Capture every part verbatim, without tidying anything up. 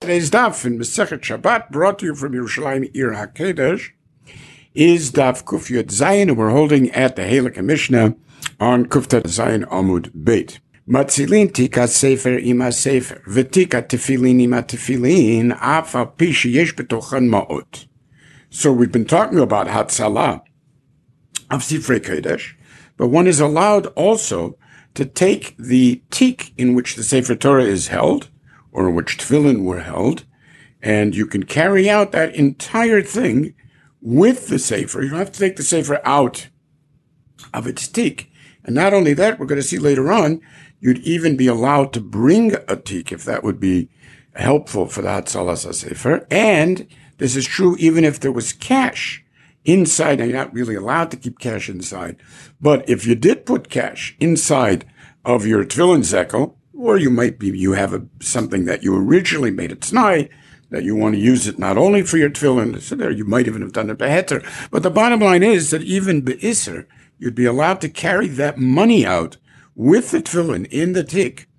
Today's daf in Masechet Shabbat, brought to you from Yerushalayim Ir HaKodesh, is daf Kuf Yud Zayin, and we're holding at the Halakha Mishnah on Kuftat Zayin Amud Beit. Matzilin tika sefer ima sefer, v'tika tefillin ima tefillin, af al pi sheyesh betochan ma'ot. So we've been talking about Hatzalah of Sifrei Kodesh, but one is allowed also to take the tik in which the Sefer Torah is held, or in which tefillin were held, and you can carry out that entire thing with the Sefer. You don't have to take the Sefer out of its tik. And not only that, we're going to see later on, you'd even be allowed to bring a tik if that would be helpful for the Hatzalah Sefer. And this is true even if there was cash inside. Now, you're not really allowed to keep cash inside. But if you did put cash inside of your tefillin zekel, or you might be, you have a, something that you originally made at T'nai, that you want to use it not only for your tefillin, so there you might even have done it beheter. But the bottom line is that even be'isr, you'd be allowed to carry that money out with the tefillin in the tik.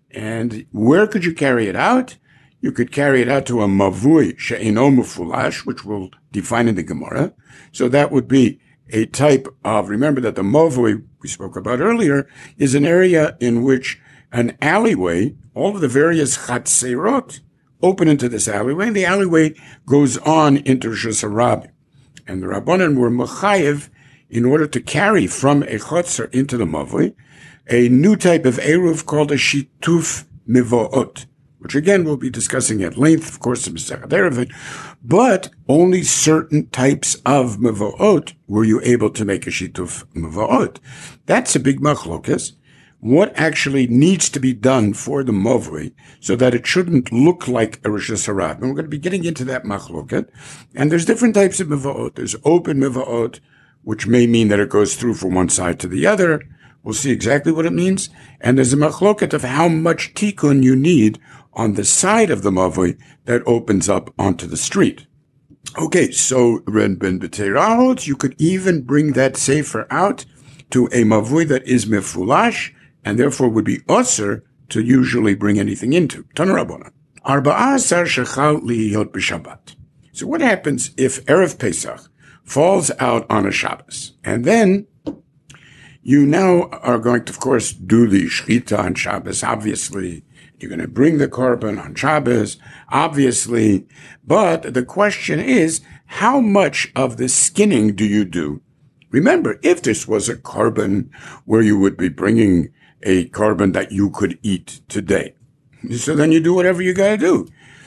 And where could you carry it out? You could carry it out to a mavui she'ino mufulash, which we'll define in the Gemara. So that would be a type of, remember that the mavui we spoke about earlier is an area in which an alleyway, all of the various chatzerot open into this alleyway, and the alleyway goes on into Rosh Hashanah. And the Rabbanan were mechayev in order to carry from a chatzer into the mavui a new type of eruv called a shituf mivoot, which again we'll be discussing at length, of course, in Masechet Eruvin, but only certain types of mivoot were you able to make a shituf mivoot. That's a big machlokas. What actually needs to be done for the mavui so that it shouldn't look like a Rosh Hashanah. And we're going to be getting into that machloket. And there's different types of mivoot. There's open mivoot, which may mean that it goes through from one side to the other. We'll see exactly what it means. And there's a machloket of how much tikkun you need on the side of the mavui that opens up onto the street. Okay, so Ren Ben B'teirahot, you could even bring that sefer out to a mavui that is mefulash, and therefore would be osir to usually bring anything into. Tana Rabbanan. Arba'a asar shechal liyot b'Shabbat. So what happens if Erev Pesach falls out on a Shabbos? And then you now are going to, of course, do the shechita on Shabbos, obviously. You're going to bring the korban on Shabbos, obviously. But the question is, how much of the skinning do you do? Remember, if this was a korban where you would be bringing a korban that you could eat today, so then you do whatever you got to do.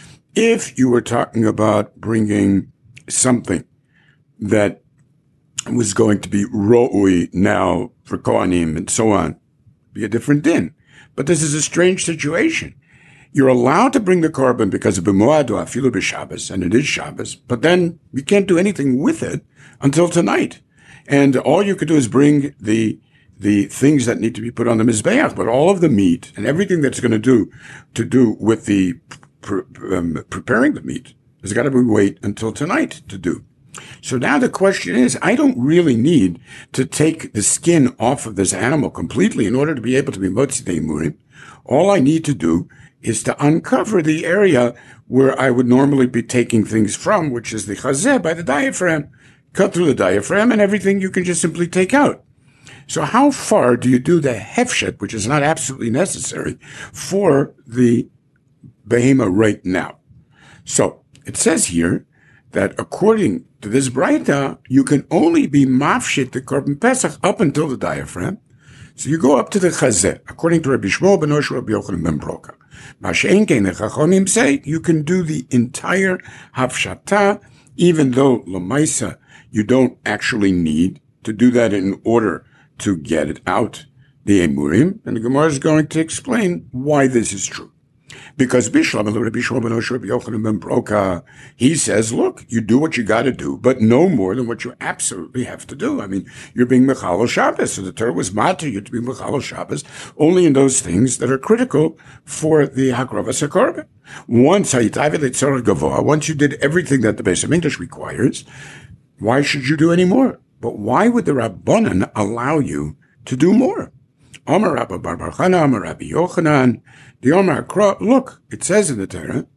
If you were talking about bringing something that was going to be ro'ui now for kohanim and so on, be a different din. But this is a strange situation. You're allowed to bring the korban because of b'moado afilu b'Shabbos, and it is Shabbos, but then you can't do anything with it until tonight. And all you could do is bring the the things that need to be put on the mizbeach, but all of the meat and everything that's going to do to do with the pre- um, preparing the meat has got to be wait until tonight to do. So now the question is, I don't really need to take the skin off of this animal completely in order to be able to be motzi deimurim. All I need to do is to uncover the area where I would normally be taking things from, which is the chazeh by the diaphragm. Cut through the diaphragm and everything you can just simply take out. So how far do you do the hefshet, which is not absolutely necessary, for the behema right now? So it says here that according to this braita, you can only be mafshit the korban pesach up until the diaphragm. So you go up to the chazeh, according to Rabbi Shmuel ben Osher, Rabbi Yochanan ben Broka. Mashein kein the Chachamim say you can do the entire hafshata, even though lamaisa you don't actually need to do that in order to get it out, the emurim. And the Gemara is going to explain why this is true. Because Bishlam, Rabbi Shmuel ben Osher, Rabbi Yochanan ben Broka, he says, look, you do what you got to do, but no more than what you absolutely have to do. I mean, you're being Mechal Shabbos, so the Torah was matter you to be Mechal Shabbos only in those things that are critical for the Hakravas HaKorban. Once once you did everything that the Beis HaMikdash requires, why should you do any more? But why would the Rabbanan allow you to do more? Amar Rabba Bar Bar Chana, Amar Rabbi Yochanan, the Omar Kra, look, it says in the Torah,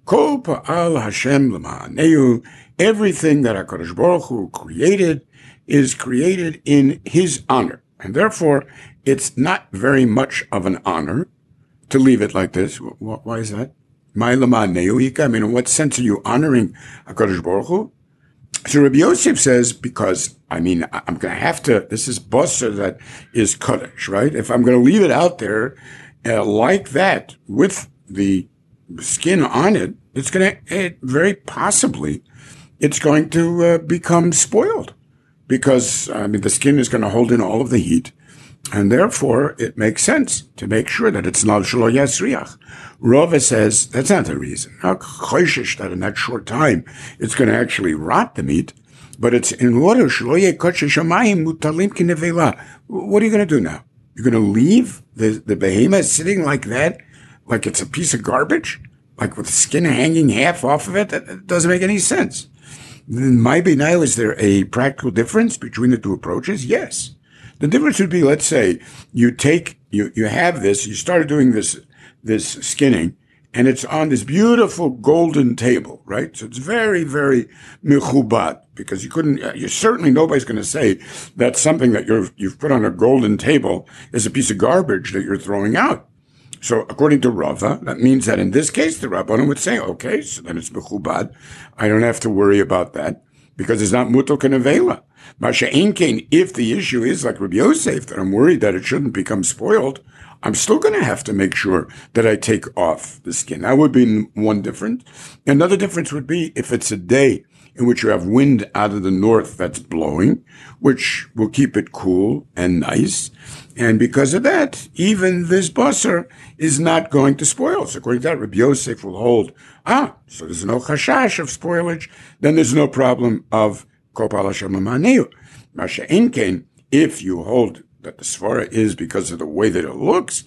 Kol pa'al Hashem l'ma'aneu, everything that HaKadosh Baruch Hu created is created in His honor. And therefore, it's not very much of an honor to leave it like this. Why is that? I mean, in what sense are you honoring HaKadosh Baruch Hu? So Rabbi Yosef says, because, I mean, I'm going to have to, this is basar that is Kodesh, right? If I'm going to leave it out there uh, like that with the skin on it, it's going to, it, very possibly, it's going to uh, become spoiled. Because, I mean, the skin is going to hold in all of the heat. And therefore, it makes sense to make sure that it's not shelo yasriach. Rava says that's not the reason. Not choishish that in that short time it's going to actually rot the meat, but it's in order shelo yekotche shamayim mutalim kinevela. What are you going to do now? You're going to leave the the behemoth sitting like that, like it's a piece of garbage, like with the skin hanging half off of it? That, that doesn't make any sense. Then, my now, is there a practical difference between the two approaches? Yes. The difference would be, let's say, you take, you, you have this, you started doing this, this skinning, and it's on this beautiful golden table, right? So it's very, very mechubad, because you couldn't, you certainly, nobody's going to say that something that you're, you've put on a golden table is a piece of garbage that you're throwing out. So according to Rava, that means that in this case, the Rabbanan would say, okay, so then it's mechubad. I don't have to worry about that, because it's not mutal kanavela. Masha'inkein, if the issue is like Rabbi Yosef, that I'm worried that it shouldn't become spoiled, I'm still going to have to make sure that I take off the skin. That would be one difference. Another difference would be if it's a day in which you have wind out of the north that's blowing, which will keep it cool and nice. And because of that, even this basar is not going to spoil. So according to that, Rabbi Yosef will hold, ah, so there's no chashash of spoilage, then there's no problem of kopal Hashem l'ma'aneu. Masha'inkein, if you hold that the svara is because of the way that it looks,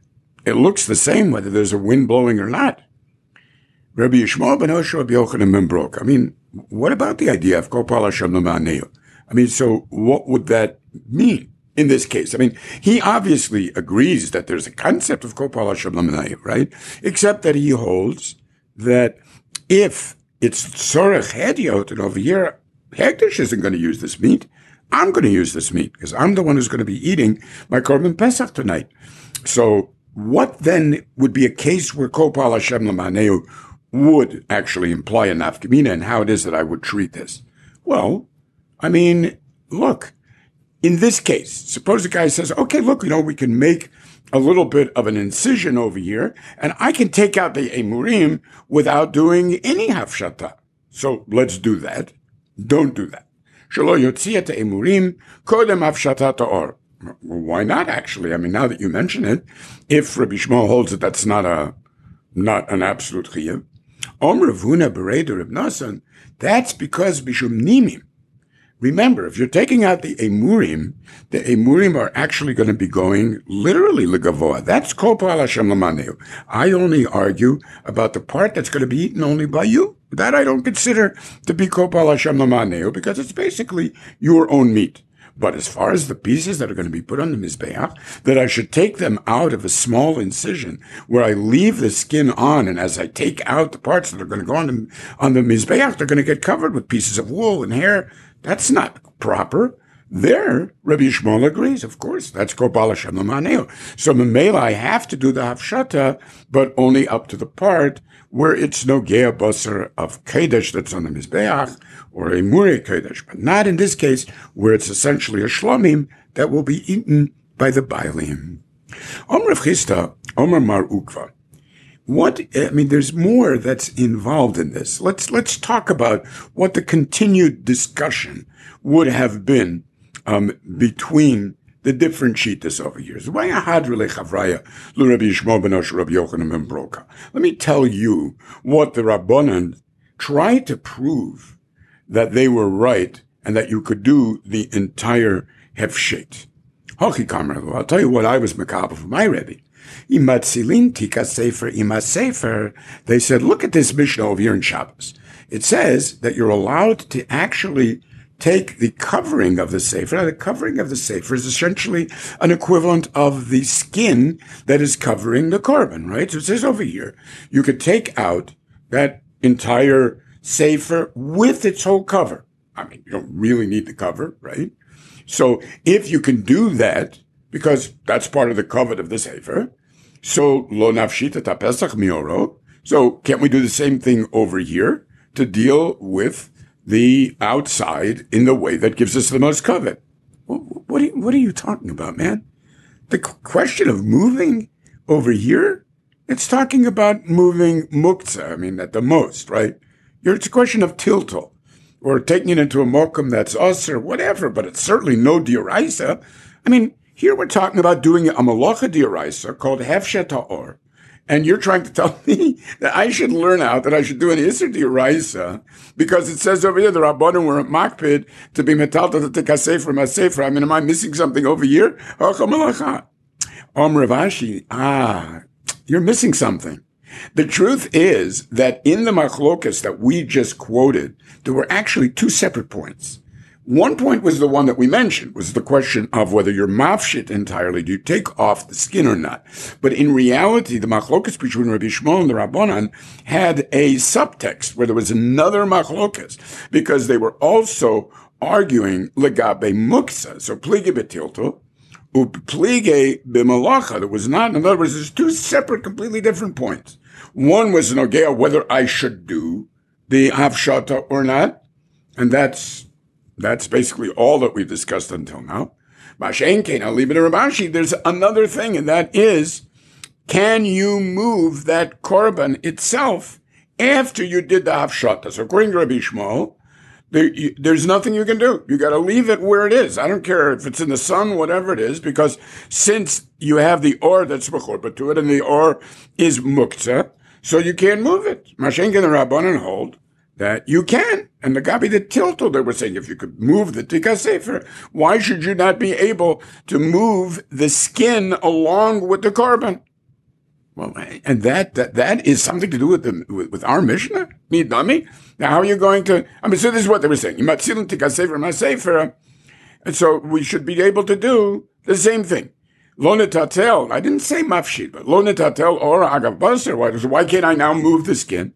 it looks the same whether there's a wind blowing or not. Rabbi Yishmael ben Osher, Rabbi Yochanan ben Broka. I mean, what about the idea of kopal Hashem l'ma'aneu? I mean, so what would that mean in this case? I mean, he obviously agrees that there's a concept of kopal Hashem l'ma'aneu, right? Except that he holds that if it's tzorech hediot, and over here, Hekdesh isn't going to use this meat. I'm going to use this meat because I'm the one who's going to be eating my Korban Pesach tonight. So what then would be a case where kopal Hashem l'ma'aneu would actually imply a nafkamina, and how it is that I would treat this? Well, I mean, look, in this case, suppose the guy says, okay, look, you know, we can make a little bit of an incision over here, and I can take out the emurim without doing any hafshata. So let's do that. Don't do that. Shelo yotzi et emurim kodem hafshatat ha'or. Why not, actually? I mean, now that you mention it, if Rabbi Shmuel holds that that's not a, not an absolute chiyuv, Om Rav Huna Berei Reb Nasan, that's because bishum nimim. Remember, if you're taking out the emurim, the emurim are actually going to be going literally legavoa. That's kopal Hashem l'ma'aneu. I only argue about the part that's going to be eaten only by you. That I don't consider to be kopal Hashem l'ma'aneu because it's basically your own meat. But as far as the pieces that are going to be put on the Mizbeach, that I should take them out of a small incision where I leave the skin on, and as I take out the parts that are going to go on the, on the Mizbeach, they're going to get covered with pieces of wool and hair. That's not proper. There, Rabbi Yishmael agrees, of course. That's kopal Hashem l'ma'aneu. So Memela, I have to do the hafshata, but only up to the part where it's no gea basar of kedesh that's on the Mizbeach, or a muri kedesh, but not in this case, where it's essentially a shlomim that will be eaten by the bailim. Omer Chisda, Omer Mar Ukva. What, I mean, there's more that's involved in this. Let's, let's talk about what the continued discussion would have been, um, between the different shittas over here. Let me tell you what the Rabbanan tried to prove that they were right and that you could do the entire hefshet. I'll tell you what I was makabel for my Rebbe. Imatzilin tika sefer imas sefer. They said, look at this Mishnah over here in Shabbos. It says that you're allowed to actually take the covering of the sefer. Now, the covering of the sefer is essentially an equivalent of the skin that is covering the korban, right? So it says over here, you could take out that entire sefer with its whole cover. I mean, you don't really need the cover, right? So if you can do that, because that's part of the covet of the sefer, so lo nafshit et pesach mioro. So can't we do the same thing over here to deal with the outside in the way that gives us the most covet? What, what, are, you, what are you talking about, man? The question of moving over here, it's talking about moving muktzah, I mean, at the most, right? It's a question of tiltal, or taking it into a mokum that's us or whatever, but it's certainly no dioraisa. I mean, here we're talking about doing a malacha dioraisa called hefshet ha'or, and you're trying to tell me that I should learn out that I should do an Isser D'Oraisa because it says over here the Rabbanim were makpid to be metalta to take a sefer a sefer. I mean, am I missing something over here? Om Rav Ashi, ah, you're missing something. The truth is that in the machlokas that we just quoted, there were actually two separate points. One point was the one that we mentioned, was the question of whether you're mafshit entirely, do you take off the skin or not? But in reality, the machlokas between Rabbi Shmuel and the Rabbanan had a subtext where there was another machlokas, because they were also arguing legabe muksa, so plige betilto, u plige b'malacha. There was not, in other words, there's two separate, completely different points. One was nogea whether I should do the hafshata or not, and that's That's basically all that we've discussed until now. Mashenkein, I'll leave it to Rav Ashi. There's another thing, and that is, can you move that korban itself after you did the hafshata? So according to Rabbi Shmuel, there, you, there's nothing you can do. You got to leave it where it is. I don't care if it's in the sun, whatever it is, because since you have the or that's b'chorba to it, and the or is muktzah, so you can't move it. Mashenkein and Rabbanan hold that you can. And the Gabi, the tilto, they were saying, if you could move the Tikka Sefer, why should you not be able to move the skin along with the korban? Well, and that, that, that is something to do with the, with, with our Mishnah? Midami? Now, how are you going to, I mean, so this is what they were saying. Yimatzilin Tikka Sefer, Ma Sefer. And so we should be able to do the same thing. Lo netatel, I didn't say mafshid, but lo netatel or agav basar. Why, why can't I now move the skin?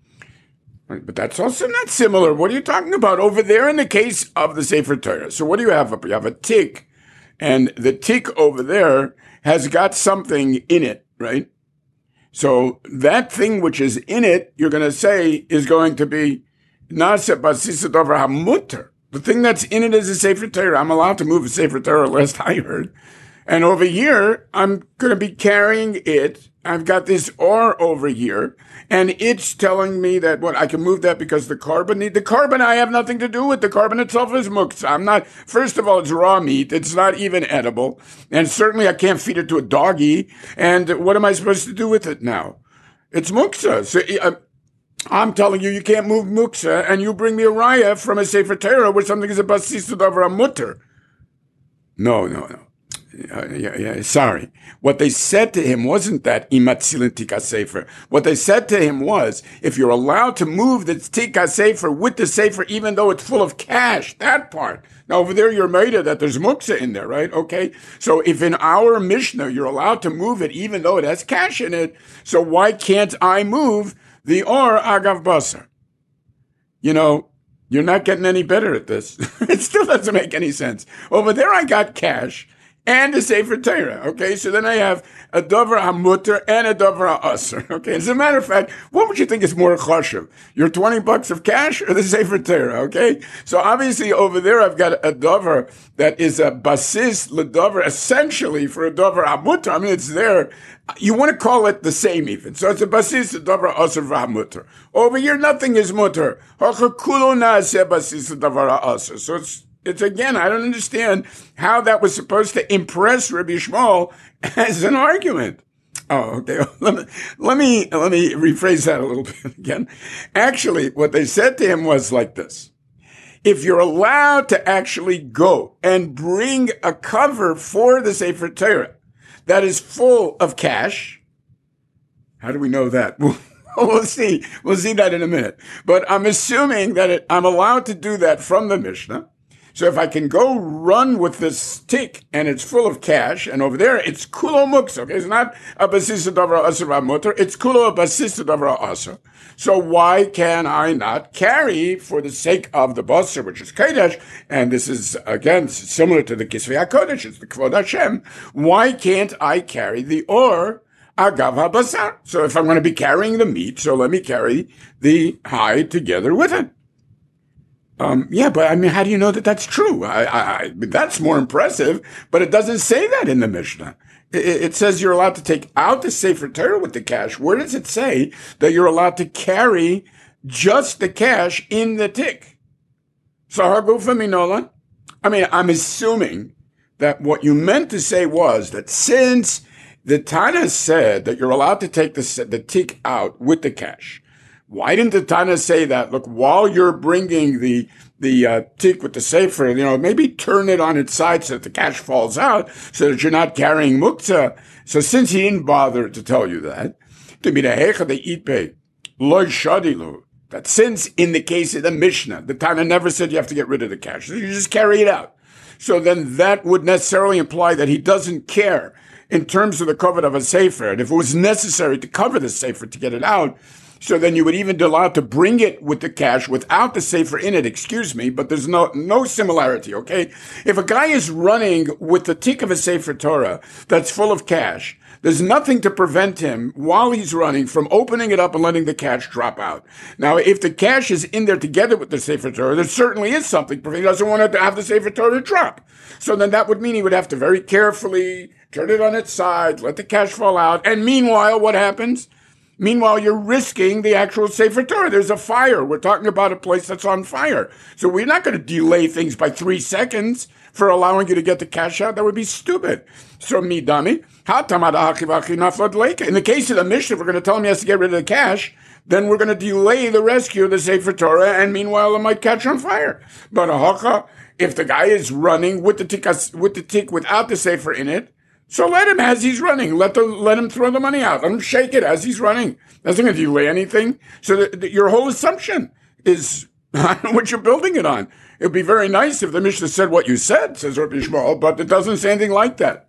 But that's also not similar. What are you talking about over there in the case of the Sefer Torah? So what do you have up? You have a tick, and the tick over there has got something in it, right? So that thing which is in it, you're going to say, is going to be nasa basisa dover hamuter. The thing that's in it is a Sefer Torah. I'm allowed to move a Sefer Torah, last I heard. And over here, I'm going to be carrying it. I've got this or over here, and it's telling me that what I can move that because the korban need the korban. I have nothing to do with the korban itself is muktzah. I'm not. First of all, it's raw meat. It's not even edible, and certainly I can't feed it to a doggy. And what am I supposed to do with it now? It's muktzah. So uh, I'm telling you, you can't move muktzah, and you bring me a raya from a sefer Torah where something is a basis to davar a mutter. No, no, no. Uh, yeah, yeah, sorry. What they said to him wasn't that imatzilin tika sefer. What they said to him was, if you're allowed to move the tika sefer with the sefer, even though it's full of cash, that part. Now over there, you're made of that there's muktzah in there, right? Okay. So if in our Mishnah you're allowed to move it, even though it has cash in it, so why can't I move the or agav basar? You know, you're not getting any better at this. It still doesn't make any sense. Over there, I got cash and a Sefer Torah, okay? So then I have a Dover HaMutter and a Dover HaAsr, okay? As a matter of fact, what would you think is more chashuv? Your twenty bucks of cash or the Sefer Torah, okay? So obviously over there I've got a Dover that is a basis leDover, essentially for a Dover HaMutter. I mean, it's there. You want to call it the same even. So it's a basis leDover HaAsr v'HaMutter. Over here, nothing is mutter. Hachakulo na'aseh basis leDover HaAsr. So it's It's again, I don't understand how that was supposed to impress Rabbi Shmuel as an argument. Oh, okay. Let me, let me, let me rephrase that a little bit again. Actually, what they said to him was like this. If you're allowed to actually go and bring a cover for the Sefer Torah that is full of cash, how do we know that? We'll see. We'll see that in a minute. But I'm assuming that it, I'm allowed to do that from the Mishnah. So if I can go run with this tick and it's full of cash, and over there it's kulo muksa, okay? It's not a basisa davra asra mutter, it's kulo a basisa davra asra. So why can I not carry for the sake of the basar, which is Kodesh, and this is, again, similar to the Kisvei HaKodesh, it's the Kvod Hashem, why can't I carry the or agav habasar? So if I'm going to be carrying the meat, so let me carry the hide together with it. Um, yeah, but I mean, how do you know that that's true? I, I, I, that's more impressive, but it doesn't say that in the Mishnah. It, it says you're allowed to take out the Sefer Torah with the cash. Where does it say that you're allowed to carry just the cash in the tick? So, Hagufa Minola, I mean, I'm assuming that what you meant to say was that since the Tana said that you're allowed to take the, the tick out with the cash, why didn't the Tana say that, look, while you're bringing the the uh, tick with the sefer, you know, maybe turn it on its side so that the cash falls out so that you're not carrying muktzah? So since he didn't bother to tell you that, to be the hecha the itpei, loy shadilu, that since in the case of the Mishnah, the Tana never said you have to get rid of the cash, so you just carry it out. So then that would necessarily imply that he doesn't care in terms of the cover of a sefer. And if it was necessary to cover the sefer to get it out, so then you would even be allowed to bring it with the cash without the sefer in it, excuse me, but there's no no similarity, okay? If a guy is running with the tick of a sefer Torah that's full of cash, there's nothing to prevent him while he's running from opening it up and letting the cash drop out. Now, if the cash is in there together with the sefer Torah, there certainly is something. He doesn't want to have the sefer Torah drop. So then that would mean he would have to very carefully turn it on its side, let the cash fall out, and meanwhile, what happens? Meanwhile, you're risking the actual Sefer Torah. There's a fire. We're talking about a place that's on fire. So we're not going to delay things by three seconds for allowing you to get the cash out. That would be stupid. So, midami, in the case of the Mishnah, if we're going to tell him he has to get rid of the cash, then we're going to delay the rescue of the Sefer Torah, and meanwhile, it might catch on fire. But a if the guy is running with the tick, with the tick without the Sefer in it, so let him as he's running. Let the let him throw the money out. Let him shake it as he's running. That's not going to delay anything. So that, that your whole assumption is what you're building it on. It would be very nice if the Mishnah said what you said, says Rabbi Shmuel, but it doesn't say anything like that.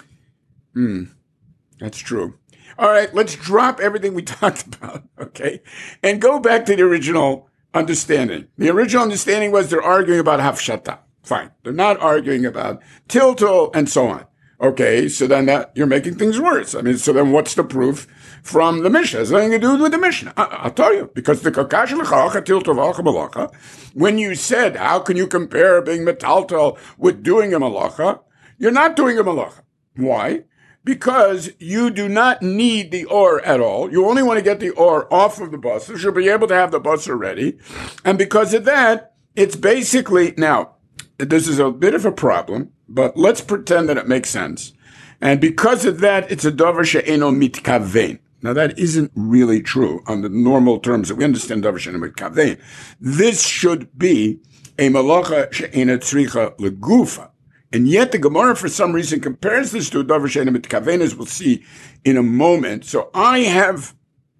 Hmm, that's true. All right, let's drop everything we talked about, okay, and go back to the original understanding. The original understanding was they're arguing about hafshata. Fine. They're not arguing about tiltal and so on. Okay, so then that you're making things worse. I mean, so then what's the proof from the Mishnah? It has nothing to do with the Mishnah. I, I'll tell you, because the kakash l'chalacha tilto v'alcha malacha, when you said, how can you compare being metaltal with doing a malacha? You're not doing a malacha. Why? Because you do not need the or at all. You only want to get the or off of the bus. So you'll be able to have the bus ready. And because of that, it's basically, now, this is a bit of a problem, but let's pretend that it makes sense. And because of that, it's a davar she'eno mitkavein. Now, that isn't really true on the normal terms that we understand davar she'eno mitkavein. This should be a malacha she'ena tzricha legufa. And yet the Gemara, for some reason, compares this to a davar she'eno mitkavein, as we'll see in a moment. So I have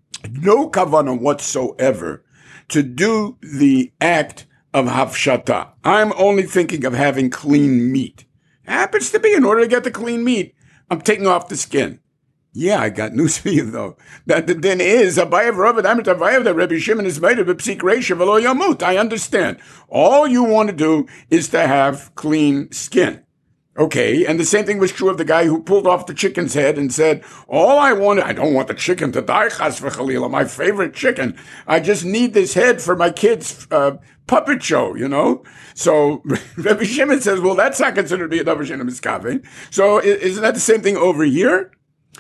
no kavanah whatsoever to do the act of hafshata. I'm only thinking of having clean meat. Happens to be, in order to get the clean meat, I'm taking off the skin. Yeah, I got news for you, though. That the din is, Abayev Ravid Amit Avayev, that Rabbi Shimon is made of a psik reisha v'lo yamut. I understand. All you want to do is to have clean skin. Okay, and the same thing was true of the guy who pulled off the chicken's head and said, all I want, I don't want the chicken to die, chas v'chalila, my favorite chicken. I just need this head for my kid's uh, puppet show, you know? So Rabbi Shimon says, well, that's not considered to be a davar she'eno miskavein. So isn't that the same thing over here?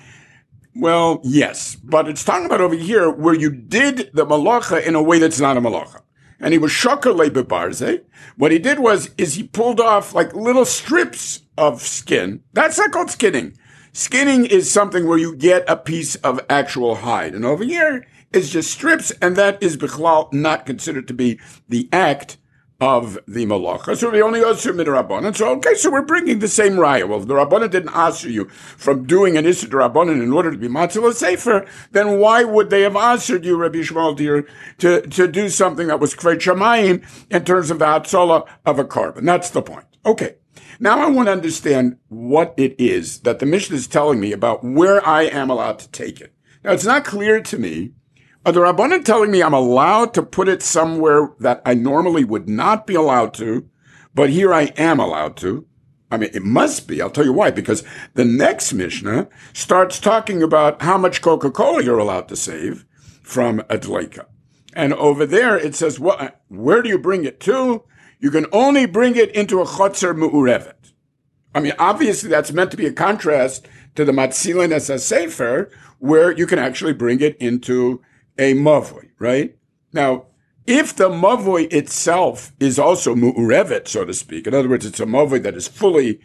Well, yes, but it's talking about over here where you did the malacha in a way that's not a malacha. And he was shakar lebebarze. What he did was, is he pulled off like little strips of skin. That's not called skinning. Skinning is something where you get a piece of actual hide. And over here, it's just strips, and that is bichlal not considered to be the act of the malacha. So we only asur midrabanan. So, okay, so we're bringing the same raya. Well, if the Rabbanan didn't asur you from doing an isur d'Rabbanan in order to be matzil sefer, then why would they have asured you, Rabbi Shmuel dear, to, to do something that was kved shamayim in terms of the hatzolah of a carbon? That's the point. Okay. Now I want to understand what it is that the Mishnah is telling me about where I am allowed to take it. Now, it's not clear to me. Are the Rabbanan telling me I'm allowed to put it somewhere that I normally would not be allowed to, but here I am allowed to? I mean, it must be. I'll tell you why. Because the next Mishnah starts talking about how much Coca-Cola you're allowed to save from a dleika. And over there it says, well, where do you bring it to? You can only bring it into a chotzer me'urevet. I mean, obviously that's meant to be a contrast to the matzilin as a sefer, where you can actually bring it into a mavoi, right? Now, if the mavoi itself is also mu'urevet, so to speak, in other words, it's a mavoi that is fully,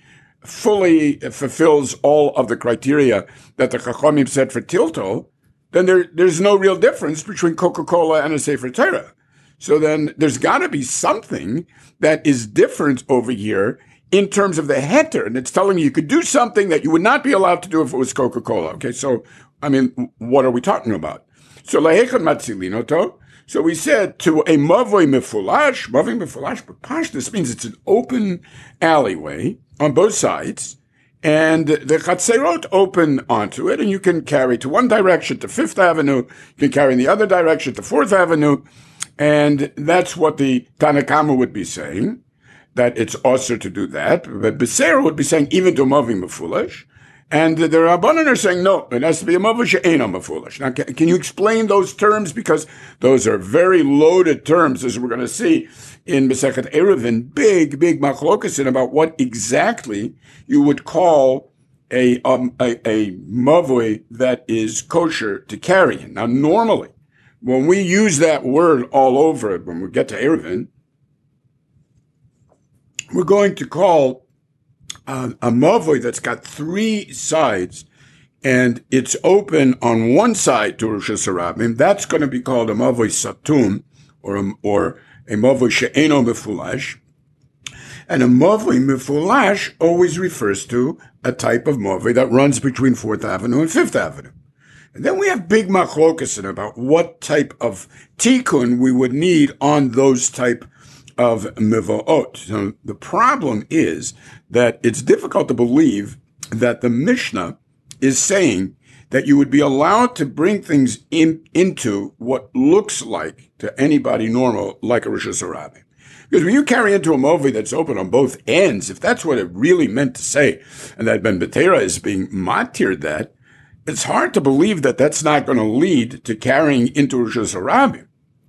fully fulfills all of the criteria that the Chachamim said for tilto, then there, there's no real difference between Coca-Cola and a Sefer Torah. So then there's got to be something that is different over here in terms of the heter, and it's telling you you could do something that you would not be allowed to do if it was Coca-Cola. Okay, so, I mean, what are we talking about? So, lahechad matzilinoto. So we said to a mavoi mefulash, mavoi mefulash, but pash, this means it's an open alleyway on both sides, and the chatzerot open onto it, and you can carry to one direction to Fifth Avenue, you can carry in the other direction to Fourth Avenue, and that's what the Tanakama would be saying, that it's also to do that. But Beseira would be saying even to mavoi mefulash. And the Rabbanan are saying, no, it has to be a mavoi she'eino mefulash. Now, can, can you explain those terms? Because those are very loaded terms, as we're going to see in Masechet Eruvin, big, big machlokasin about what exactly you would call a, um, a, a mavoi that is kosher to carry. Now, normally, when we use that word all over it, when we get to Eruvin, we're going to call Uh, a mavoi that's got three sides, and it's open on one side to Rosh Hashanah. That's going to be called a mavoi satum, or a, or a mavoi she'eino mefulash. And a mavoi mefulash always refers to a type of mavoi that runs between Fourth Avenue and Fifth Avenue. And then we have big machlokasin about what type of tikkun we would need on those type of mevo'ot. So the problem is that it's difficult to believe that the Mishnah is saying that you would be allowed to bring things in, into what looks like to anybody normal, like a Rosh Hashanah. Because when you carry into a mavoi that's open on both ends, if that's what it really meant to say, and that Ben Betera is being matir that, it's hard to believe that that's not going to lead to carrying into Rosh Hashanah.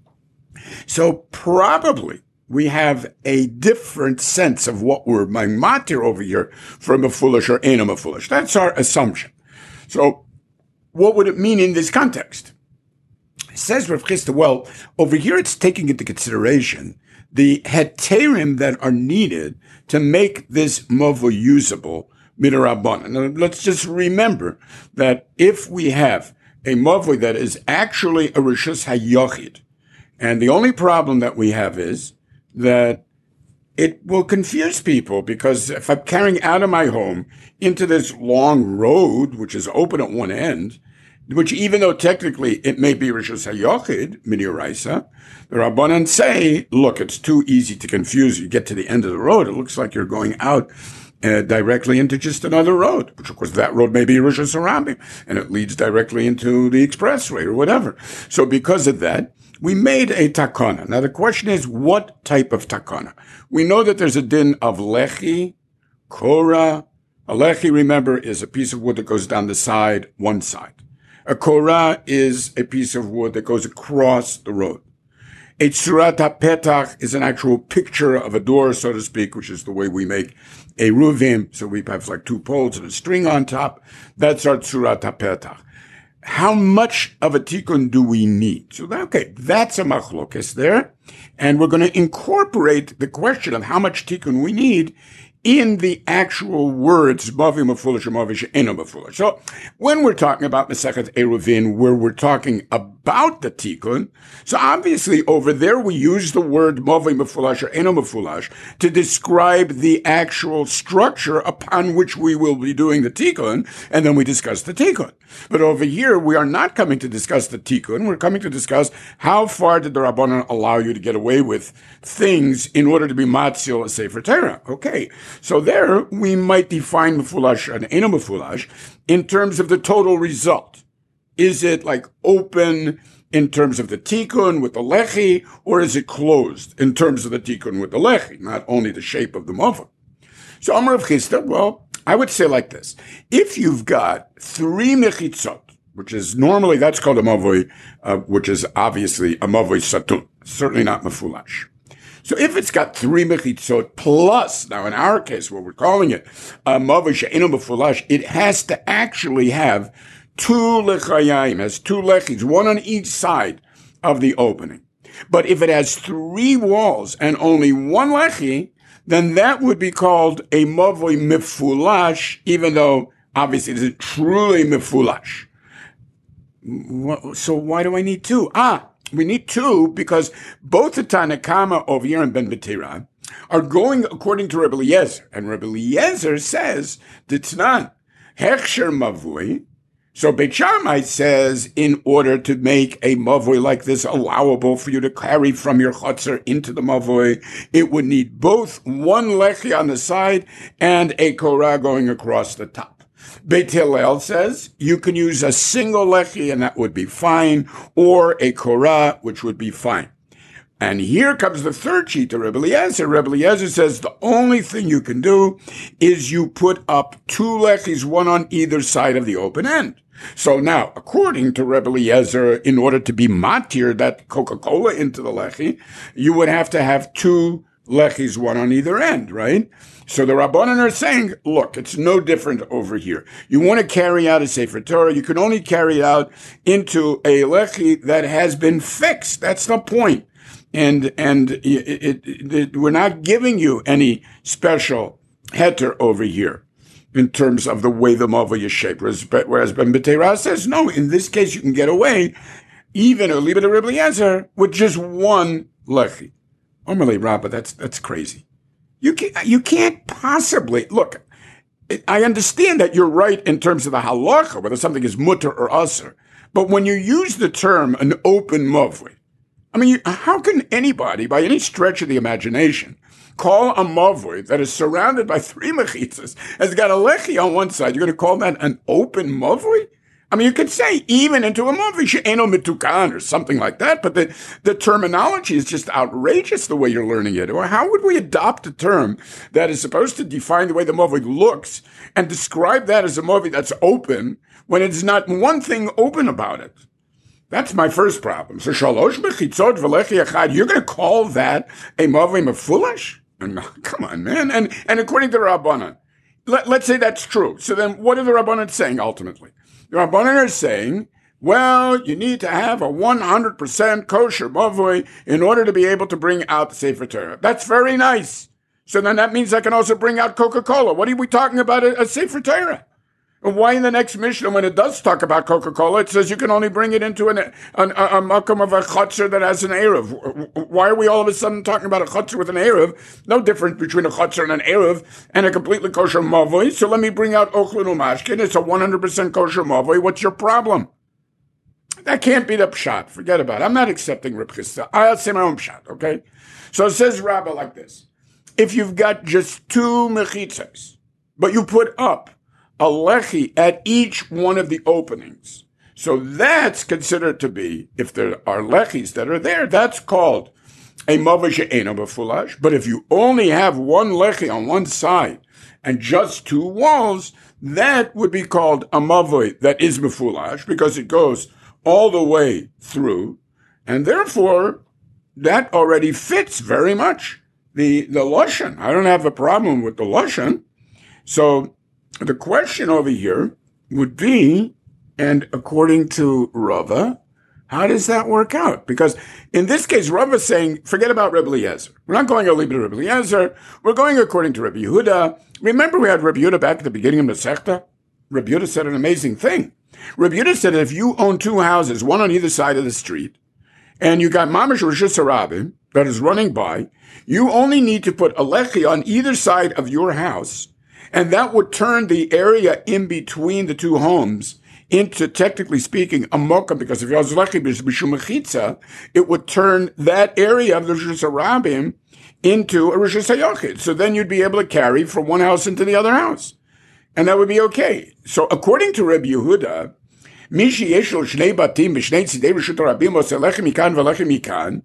So probably we have a different sense of what we're matir over here from a foolish or ain't a foolish. That's our assumption. So what would it mean in this context? It says Rav Chisda, well, over here it's taking into consideration the heterim that are needed to make this mavoi usable midrabanan. Now let's just remember that if we have a mavoi that is actually a rishus hayochid, and the only problem that we have is that it will confuse people, because if I'm carrying out of my home into this long road, which is open at one end, which even though technically it may be Rishus HaYochid, Midiraisa, the Rabbanan say, look, it's too easy to confuse. You get to the end of the road, it looks like you're going out uh, directly into just another road, which of course that road may be Rishus HaRabim, and it leads directly into the expressway or whatever. So because of that, we made a takana. Now the question is, what type of takana? We know that there's a din of lechi, korah. A lechi, remember, is a piece of wood that goes down the side, one side. A korah is a piece of wood that goes across the road. A tzurat hapetach is an actual picture of a door, so to speak, which is the way we make a ruvim. So we have like two poles and a string on top. That's our tzurat hapetach. How much of a tikkun do we need? So, okay, that's a machlokes there. And we're going to incorporate the question of how much tikkun we need in the actual words, mavoi mefulish or mavoi she'eino mefulish. So, when we're talking about Masechet Eruvin, where we're talking about about the tikkun. So obviously over there we use the word mavoi mefulash or eno mefulash to describe the actual structure upon which we will be doing the tikkun, and then we discuss the tikkun. But over here we are not coming to discuss the tikkun. We're coming to discuss how far did the Rabbanan allow you to get away with things in order to be matzil a sefer Torah. Okay, so there we might define mefulash and eno mefulash in terms of the total result. Is it like open in terms of the tikkun with the lechi, or is it closed in terms of the tikkun with the lechi, not only the shape of the mava? So Amar Rav Chisda, well, I would say like this. If you've got three mechitzot, which is normally, that's called a mavoi, uh, which is obviously a mavoi satun, certainly not mefulash. So if it's got three mechitzot plus, now in our case, what we're calling it, a mavoi she'eno mefulash, it has to actually have two lechayim, has two lechis, one on each side of the opening. But if it has three walls and only one lechi, then that would be called a mavoi mefulash, even though obviously it isn't truly mefulash. So why do I need two? Ah, we need two because both the Tanakama over here and Ben Betira are going according to Rebbe Eliezer. And Rebbe Eliezer says, D'tznan, hechsher mavoi. So Beit Shammai says, in order to make a mavoi like this allowable for you to carry from your chutzner into the mavoi, it would need both one lechi on the side and a korah going across the top. Beit Hillel says you can use a single lechi and that would be fine, or a korah, which would be fine. And here comes the third sheet to Rebbe Eliezer. Rebbe Eliezer says the only thing you can do is you put up two lechis, one on either side of the open end. So now, according to Rebbe Eliezer, in order to be matir that Coca-Cola into the lechi, you would have to have two lechis, one on either end, right? So the Rabbanan are saying, look, it's no different over here. You want to carry out a Sefer Torah, you can only carry it out into a lechi that has been fixed. That's the point. And, and it, it, it, we're not giving you any special heter over here in terms of the way the mavoi is shaped. Whereas Ben Betera says, no, in this case you can get away, even or leave it to Rebbe Eliezer, with just one lechi. Normally, Rabba, that's, that's crazy. You can't, you can't possibly, look, I understand that you're right in terms of the halacha, whether something is mutter or asr. But when you use the term an open mavoi, I mean, how can anybody, by any stretch of the imagination, call a mavoi that is surrounded by three mechitzas, has got a lechi on one side, you're going to call that an open mavoi? I mean, you could say even into a mavoi she'eno mitukan or something like that, but the, the terminology is just outrageous the way you're learning it. Or how would we adopt a term that is supposed to define the way the mavoi looks and describe that as a mavoi that's open when it's not one thing open about it? That's my first problem. So shalosh mechitzot v'lechi echad, you're going to call that a mavoi mefulash? No, come on, man. And and according to the Rabbanan, let, let's say that's true. So then what are the Rabbanan saying ultimately? The Rabbanan are saying, well, you need to have a one hundred percent kosher mavoi in order to be able to bring out the Sefer Torah. That's very nice. So then that means I can also bring out Coca-Cola. What are we talking about, a, a Sefer Torah? And why in the next Mishnah, when it does talk about Coca-Cola, it says you can only bring it into an, an, a, a makom of a chutzner that has an eruv? Why are we all of a sudden talking about a chutzner with an eruv? No difference between a chutzner and an eruv and a completely kosher mavoi. So let me bring out ochlin umashkin. It's a one hundred percent kosher mavoi. What's your problem? That can't be the pshat. Forget about it. I'm not accepting Reb Chisda. I'll say my own pshat, okay? So it says Rabbah like this. If you've got just two mechitzas, but you put up a lechi at each one of the openings. So that's considered to be, if there are lechis that are there, that's called a mavoi she'eno mefulash. But if you only have one lechi on one side and just two walls, that would be called a mavoi that is mefulash because it goes all the way through. And therefore, that already fits very much the, the lashon. I don't have a problem with the lashon. So the question over here would be, and according to Rava, how does that work out? Because in this case, Rava is saying, forget about Rebbe Eliezer. We're not going only to Rebbe Eliezer. We're going according to Rebbe Yehuda. Remember we had Rebbe Yehuda back at the beginning of the Masechta? Rebbe Yehuda said an amazing thing. Rabbi Yehuda said that if you own two houses, one on either side of the street, and you got mamash reshus harabim that is running by, you only need to put a lechi on either side of your house, and that would turn the area in between the two homes into, technically speaking, a mokum, because if you have lechi b'shum mechitza, it would turn that area of the reshus harabim into a reshus hayachid. So then you'd be able to carry from one house into the other house, and that would be okay. So according to Rabbi Yehuda, Mishi yeshlo shnei batim b'shnei tzidei reshut harabim oseh lechem mikan v'lechem mikan,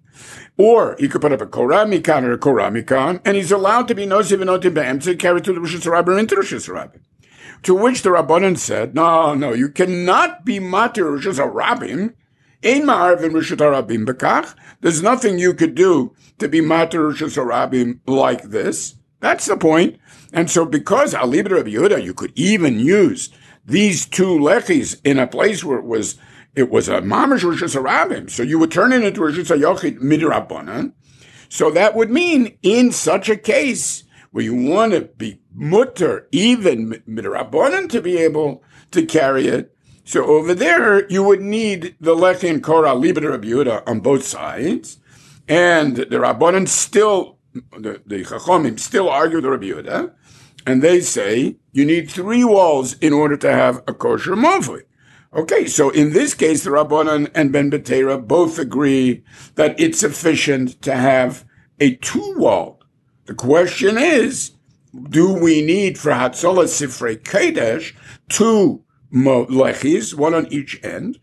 or he could put up a korah mikan or a korah mikan, and he's allowed to be nosiv and notim b'emtze to carry to the reshus harabim into reshus harabim. To which the Rabbanan said, no, no, you cannot be matir reshus harabim. Ein ma'arvin reshut harabim b'kach. There's nothing you could do to be matir reshus harabim like this. That's the point. And so because Alibra Rabbi Yehuda, you could even use these two lechis in a place where it was it was a mamash reshus harabim, so you would turn it into reshus hayochid midrabanan. So that would mean in such a case where you want to be mutter even midrabanan to be able to carry it. So over there you would need the lechi and korah libra Rabbi Yehuda on both sides, and the Rabbanan still the the Chachomim still argue with Rabbi Yehuda. And they say you need three walls in order to have a kosher mavoi. Okay, so in this case, the Rabbanan and Ben Betera both agree that it's sufficient to have a two-wall. The question is, do we need for Hatzolah Sifrei Kodesh two lechis, one on each end,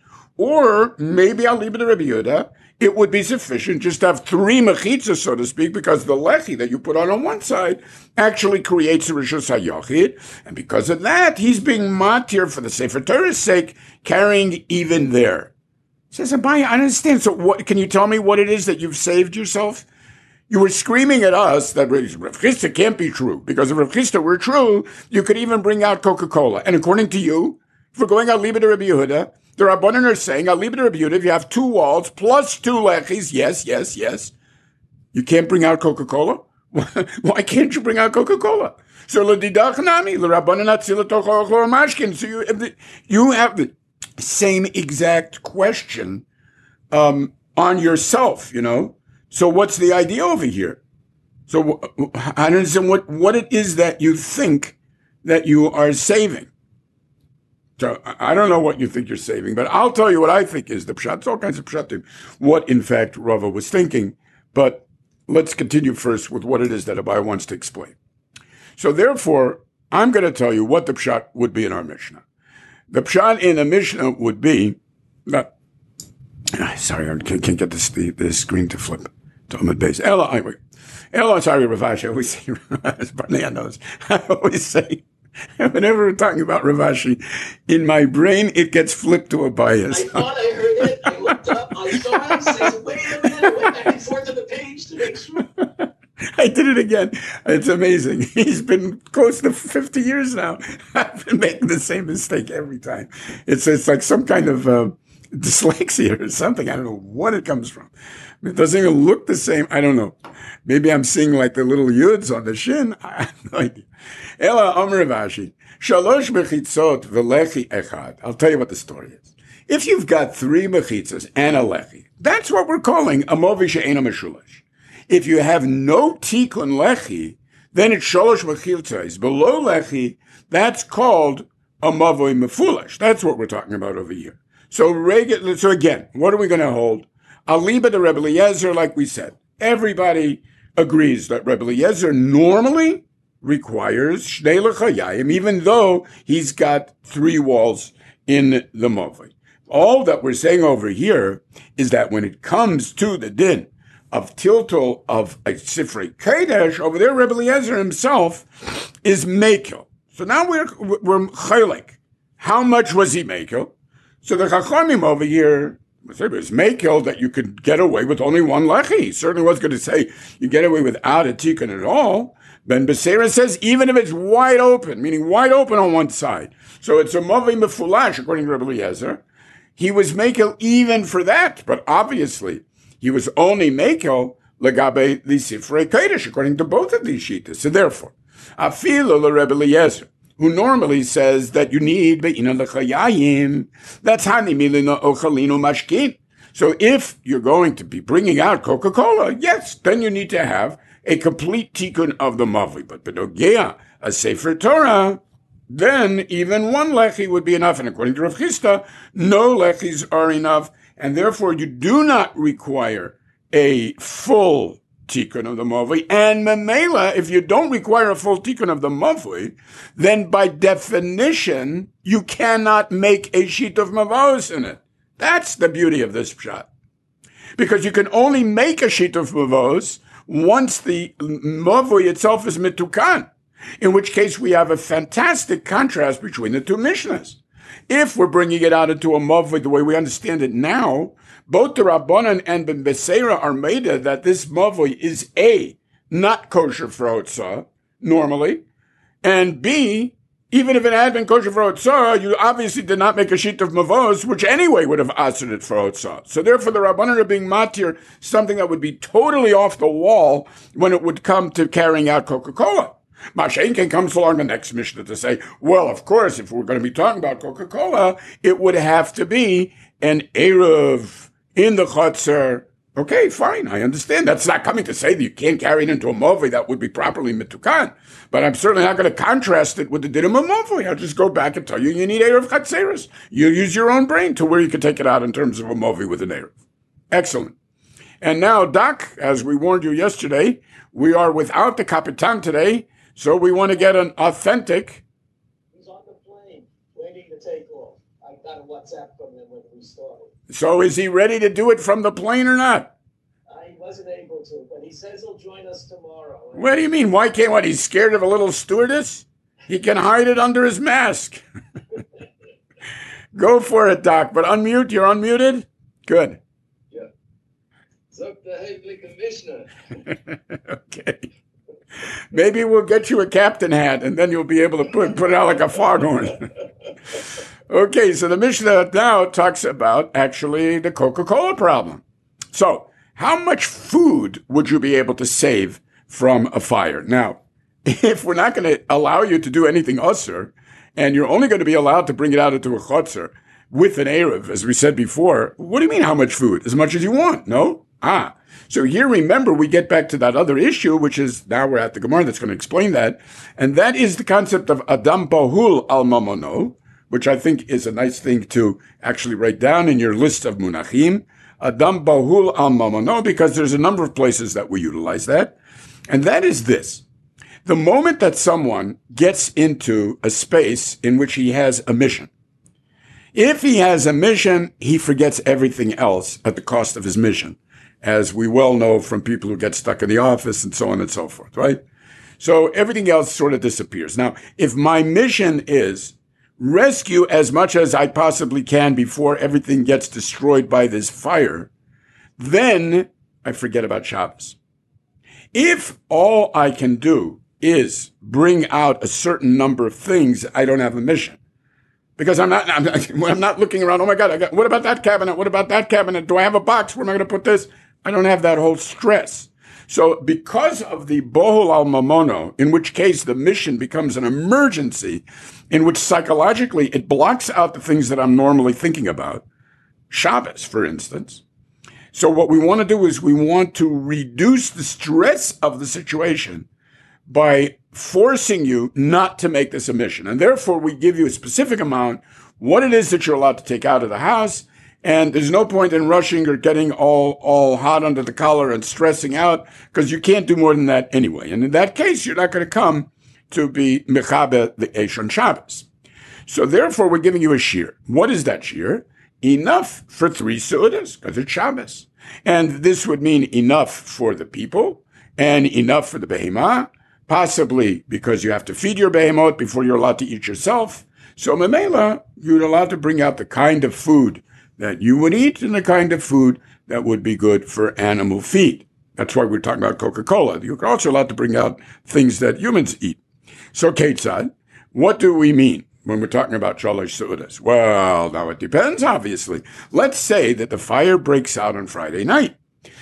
or maybe I'll leave it to Rabbi Yehuda, it would be sufficient just to have three mechitzas, so to speak, because the lechi that you put on on one side actually creates a reshus hayachid, and because of that, he's being matir for the Sefer Torah's sake, carrying even there. He says, Abaye, I understand. So what, can you tell me what it is that you've saved yourself? You were screaming at us that Rav Chisda can't be true, because if Rav Chisda were true, you could even bring out Coca-Cola. And according to you, if we're going out Liba to Rabbi Yehuda, the Rabbanan are saying, I'll leave it to Rabbi Yehuda, if you have two walls plus two lechis, yes, yes, yes, you can't bring out Coca-Cola? Why can't you bring out Coca-Cola? So l'didach nami, l'Rabbanan atzila tochol mashkin. So you have the, you have the same exact question um, on yourself, you know? So what's the idea over here? So I don't understand what, what it is that you think that you are saving. So I don't know what you think you're saving, but I'll tell you what I think is the pshat. It's all kinds of pshatim, what in fact Rava was thinking. But let's continue first with what it is that Abaye wants to explain. So therefore, I'm going to tell you what the pshat would be in our Mishnah. The pshat in the Mishnah would be that, sorry, I can't, can't get this, the, the screen to flip to Amud Beis. Ella, I, Ella, sorry, Rav Ashi, I always say, as Barnea knows, I always say, whenever we're talking about Rav Ashi, in my brain, it gets flipped to Abaye. I thought I heard it. I looked up. I saw it. I said, wait a minute. I went back and forth to the page to make sure. I did it again. It's amazing. He's been close to fifty years now. I've been making the same mistake every time. It's it's like some kind of uh, dyslexia or something. I don't know what it comes from. It doesn't even look the same. I don't know. Maybe I'm seeing like the little yuds on the shin. I have no idea. Ela Amr Vashi. Shalosh mechitzot v'lechi echad. I'll tell you what the story is. If you've got three mechitzas and a lechi, that's what we're calling a movi she'ena meshulash. If you have no tikkun lechi, then it's shalosh mechitzas. Below lechi, that's called a mavoi mefulash. That's what we're talking about over here. So, so again, what are we going to hold? Aliba to Rebbe Eliezer, like we said. Everybody agrees that Rebbe Eliezer normally requires shnei lechayim, even though he's got three walls in the mavoi. All that we're saying over here is that when it comes to the din of tiltul of a Sifrei Kodesh, over there Rebbe Eliezer himself is mekel. So now we're we're chaylik. How much was he mekel? So the Chachamim over here, it's mekel that you could get away with only one lechi. He certainly was going to say you get away without a tikkun at all. Ben Beseira says even if it's wide open, meaning wide open on one side. So it's a mavi mefulash, according to Rebbe Eliezer. He was mekel even for that, but obviously he was only mekel legabe the Sifrei Kodesh, according to both of these shittas. So therefore, afilo le Rebbe Eliezer, who normally says that you need be'ina l'chayayim. That's hanimilina ochalinu mashkin. So if you're going to be bringing out Coca-Cola, yes, then you need to have a complete tikkun of the mavli. But benogea, a sefer Torah, then even one lechi would be enough. And according to Rav Chisda, no lechis are enough. And therefore, you do not require a full tikkun of the mavli. And memela, if you don't require a full tikkun of the mavli, then by definition, you cannot make a sheet of mavos in it. That's the beauty of this pshat. Because you can only make a sheet of mavos once the mavli itself is mitukan, in which case we have a fantastic contrast between the two Mishnahs. If we're bringing it out into a mavli the way we understand it now, both the Rabbanan and Ben Beseira are made that this mavli is A, not kosher for otzah, normally, and B, even if it had been kosher for otzah, you obviously did not make a sheet of mavos, which anyway would have answered it for otzah. So therefore, the Rabbanan are being matir something that would be totally off the wall when it would come to carrying out Coca-Cola. Mashenkin comes along the next Mishnah to say, well, of course, if we're going to be talking about Coca-Cola, it would have to be an Erev in the Chotzer. Okay, fine, I understand. That's not coming to say that you can't carry it into a mavli that would be properly mitukan. But I'm certainly not going to contrast it with the dinim of mavli. I'll just go back and tell you you need Erev Chatzeres. You use your own brain to where you can take it out in terms of a mavli with an Erev. Excellent. And now, Doc, as we warned you yesterday, we are without the Kapitan today, so we want to get an authentic. He's on the plane, waiting to take off. I got a WhatsApp from him when we started. So is he ready to do it from the plane or not? I wasn't able to, but he says he'll join us tomorrow. What do you mean? Why can't what? He's scared of a little stewardess? He can hide it under his mask. Go for it, Doc. But unmute. You're unmuted? Good. Yeah. Zuck the Hedley Commissioner. Okay. Maybe we'll get you a captain hat, and then you'll be able to put, put it out like a foghorn. Okay, so the Mishnah now talks about actually the Coca-Cola problem. So, how much food would you be able to save from a fire? Now, if we're not going to allow you to do anything usser, and you're only going to be allowed to bring it out into a chotzer with an Erev, as we said before, what do you mean how much food? As much as you want, no? Ah, so here remember we get back to that other issue, which is, now we're at the Gemara that's going to explain that, and that is the concept of Adam Bahul al Mamono, which I think is a nice thing to actually write down in your list of munachim. Adam Bahul al Mamono, because there's a number of places that we utilize that. And that is this. The moment that someone gets into a space in which he has a mission, if he has a mission, he forgets everything else at the cost of his mission, as we well know from people who get stuck in the office and so on and so forth, right? So everything else sort of disappears. Now, if my mission is rescue as much as I possibly can before everything gets destroyed by this fire, then I forget about Shabbos. If all I can do is bring out a certain number of things, I don't have a mission. Because I'm not, I'm, I'm not looking around, oh my God, I got, what about that cabinet? What about that cabinet? Do I have a box? Where am I going to put this? I don't have that whole stress. So because of the bohol al mamono, in which case the mission becomes an emergency, in which psychologically it blocks out the things that I'm normally thinking about, Shabbos, for instance. So what we want to do is we want to reduce the stress of the situation by forcing you not to make this a mission. And therefore we give you a specific amount, what it is that you're allowed to take out of the house. And there's no point in rushing or getting all, all hot under the collar and stressing out, because you can't do more than that anyway. And in that case, you're not going to come to be mechabe the Eshon Shabbos. So therefore, we're giving you a shear. What is that shear? Enough for three seudas, because it's Shabbos. And this would mean enough for the people and enough for the behemah, possibly because you have to feed your behemot before you're allowed to eat yourself. So memela, you're allowed to bring out the kind of food that you would eat and the kind of food that would be good for animal feed. That's why we're talking about Coca-Cola. You're also allowed to bring out things that humans eat. So, Ketzad, what do we mean when we're talking about Shalosh Seudas? Well, now it depends, obviously. Let's say that the fire breaks out on Friday night.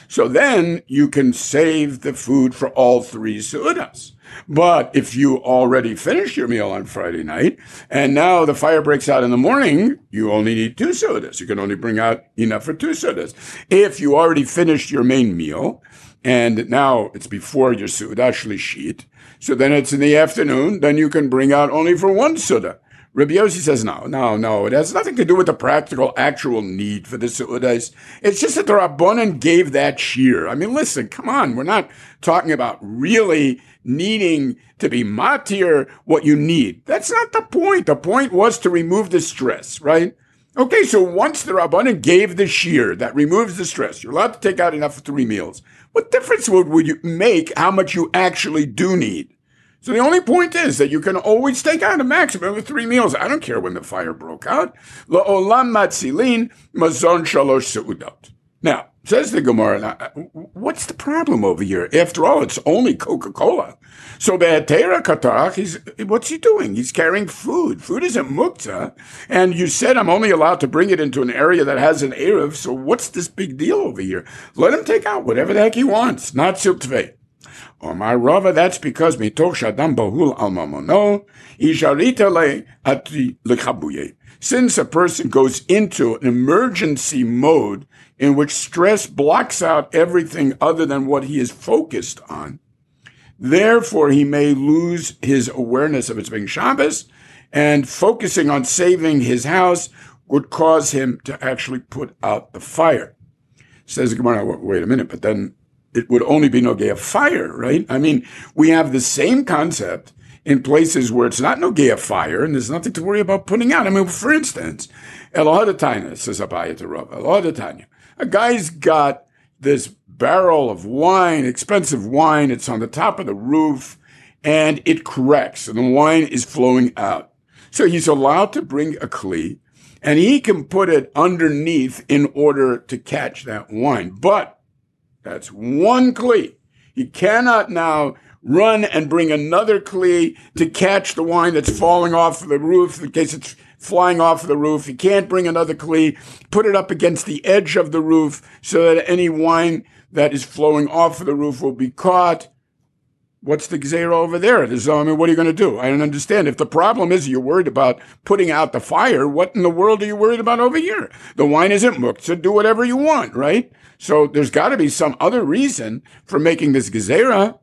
So then you can save the food for all three Seudas. But if you already finished your meal on Friday night and now the fire breaks out in the morning, you only need two Seudas. You can only bring out enough for two Seudas. If you already finished your main meal and now it's before your Seudah Shlishit, so then it's in the afternoon, then you can bring out only for one Seudah. Rabbi Yossi says, no, no, no. It has nothing to do with the practical, actual need for the Seudas. It's just that the Rabbanan gave that shear. I mean, listen, come on. We're not talking about really needing to be matir what you need. That's not the point. The point was to remove the stress, right? Okay, so once the Rabbanan gave the shear that removes the stress, you're allowed to take out enough for three meals. What difference would, would you make how much you actually do need? So the only point is that you can always take out a maximum of three meals. I don't care when the fire broke out. La'olam matzilin mazon shalosh seudot. Now, says the Gemara, what's the problem over here? After all, it's only Coca-Cola. So Be'etera Katach, he's, what's he doing? He's carrying food. Food isn't muktzah. And you said I'm only allowed to bring it into an area that has an Erev, so what's this big deal over here? Let him take out whatever the heck he wants, not siltvei. Or my Rava, that's because mitoch shadam bahul al mamono, isharita le atri lechabuye. Since a person goes into an emergency mode in which stress blocks out everything other than what he is focused on, therefore he may lose his awareness of its being Shabbos, and focusing on saving his house would cause him to actually put out the fire. Says Gemara, wait a minute, but then it would only be nogei of fire, right? I mean, we have the same concept in places where it's not nogei of fire and there's nothing to worry about putting out. I mean, for instance, Elohadetanya, says Abaye to Rav, Elohadetanya, a guy's got this barrel of wine, expensive wine, it's on the top of the roof, and it cracks, and the wine is flowing out. So he's allowed to bring a kli, and he can put it underneath in order to catch that wine. But that's one kli. He cannot now run and bring another kli to catch the wine that's falling off the roof in case it's flying off the roof. He can't bring another kli, put it up against the edge of the roof so that any wine that is flowing off of the roof will be caught. What's the gzeira over there? So, I mean, what are you going to do? I don't understand. If the problem is you're worried about putting out the fire, what in the world are you worried about over here? The wine isn't muktzah. Do whatever you want, right? So there's got to be some other reason for making this gzeira.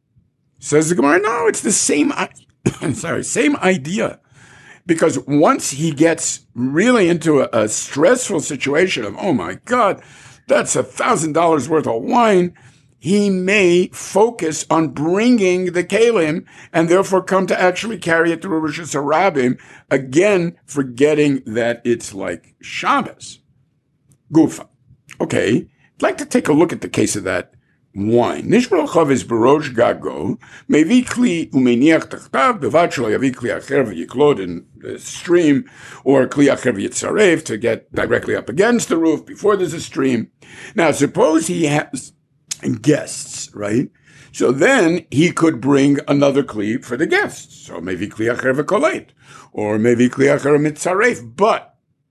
Says the Gemara, no, it's the same, sorry, same idea. Because once he gets really into a, a stressful situation of, oh my God, that's a thousand dollars worth of wine, he may focus on bringing the kelim and therefore come to actually carry it to Rosh Hashanah, again, forgetting that it's like Shabbos. Gufa. Okay, I'd like to take a look at the case of that wine. Nishbal chavis barosh gago mevi kli umeniach tachtav bevad shelo yavi kli acher v'yiklod in the stream, or kli acher v'yitzarev to get directly up against the roof before there's a stream. Now, suppose he has guests, right? So then he could bring another kli for the guests. So maybe kli acher v'kolet, or maybe kli acher mitzarev. But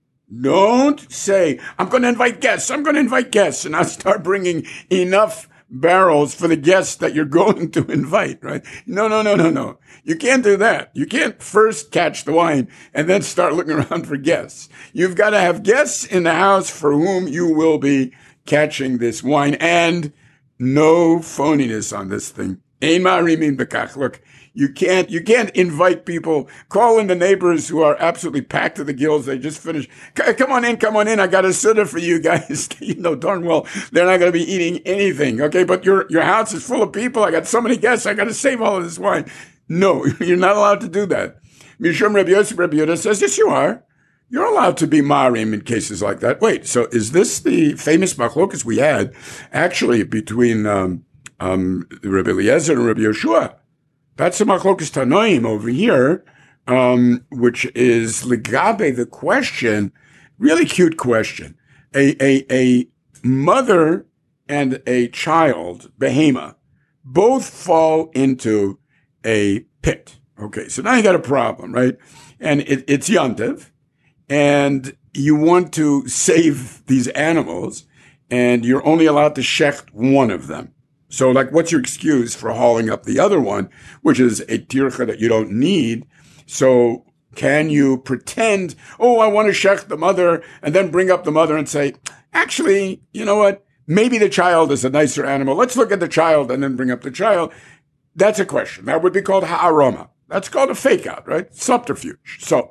don't say, I'm going to invite guests, I'm going to invite guests, and I'll start bringing enough barrels for the guests that you're going to invite, right? No, no, no, no, no. You can't do that. You can't first catch the wine and then start looking around for guests. You've got to have guests in the house for whom you will be catching this wine, and no phoniness on this thing. Ein ma'arimin bekach. Look, you can't, you can't invite people, call in the neighbors who are absolutely packed to the gills. They just finished. Come on in, come on in. I got a sitter for you guys. You know darn well they're not going to be eating anything. Okay. But your, your house is full of people. I got so many guests. I got to save all of this wine. No, you're not allowed to do that. Mishum Rabbi Yosef Rabbi Yehuda says, yes, you are. You're allowed to be marim in cases like that. Wait, so is this the famous machlokas we had actually between, um, um, Rabbi Eliezer and Rabbi Yeshua? That's the machlokas tanoim over here, um, which is legabe, the question, really cute question. A, a, a mother and a child, behema, both fall into a pit. Okay, so now you got a problem, right? And it, it's Yontiv, and you want to save these animals, and you're only allowed to shecht one of them. So, like, what's your excuse for hauling up the other one, which is a tircha that you don't need? So, can you pretend, oh, I want to shecht the mother, and then bring up the mother and say, actually, you know what? Maybe the child is a nicer animal. Let's look at the child and then bring up the child. That's a question. That would be called ha'aroma. That's called a fake out, right? Subterfuge. So,